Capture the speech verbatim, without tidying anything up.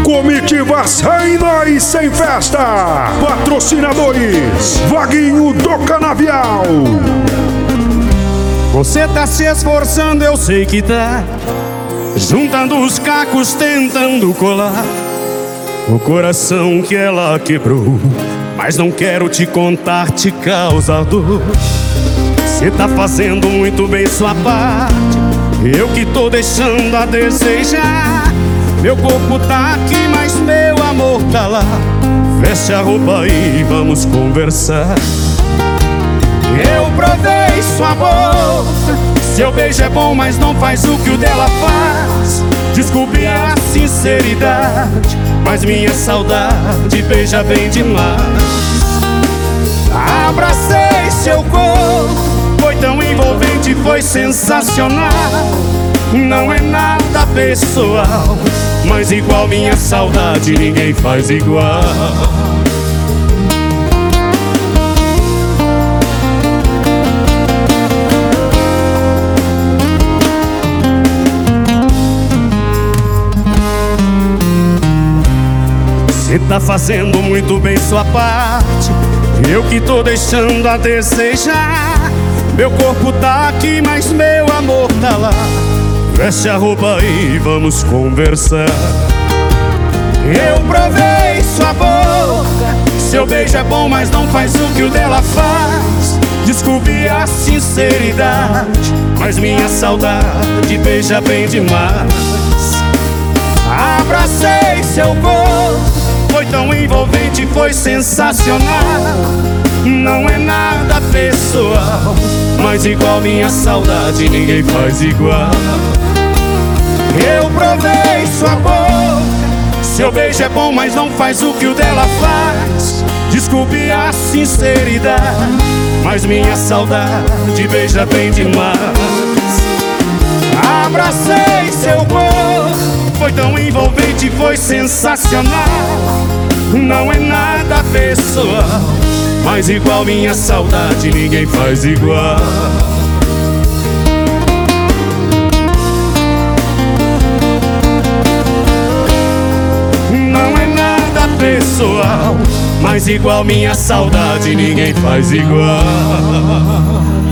Comitiva Sem Nós Sem Festa. Patrocinadores Vaguinho do Canavial. Você tá se esforçando, eu sei que tá, juntando os cacos, tentando colar o coração que ela quebrou. Mas não quero te contar, te causa dor. Você tá fazendo muito bem sua parte, eu que tô deixando a desejar. Meu corpo tá aqui, mas meu amor tá lá. Veste a roupa e vamos conversar. Eu provei sua boca, seu beijo é bom, mas não faz o que o dela faz. Desculpe a sinceridade, mas minha saudade beija bem demais. Abracei seu corpo, foi tão envolvente, foi sensacional. Não é nada pessoal, mas igual minha saudade ninguém faz igual. Você tá fazendo muito bem sua parte, eu que tô deixando a desejar. Meu corpo tá aqui, mas meu amor tá lá. Veste a roupa e vamos conversar. Eu provei sua boca, seu beijo é bom, mas não faz o que o dela faz. Desculpe a sinceridade, mas minha saudade beija bem demais. Abracei seu corpo, foi tão envolvente, foi sensacional. Não é nada pessoal, mas igual minha saudade ninguém faz igual. Eu provei sua boca, seu beijo é bom, mas não faz o que o dela faz. Desculpe a sinceridade, mas minha saudade beija bem demais. Abracei seu corpo, foi tão envolvente, foi sensacional. Não é nada pessoal, mas igual minha saudade ninguém faz igual. Não é nada pessoal, mas igual minha saudade ninguém faz igual.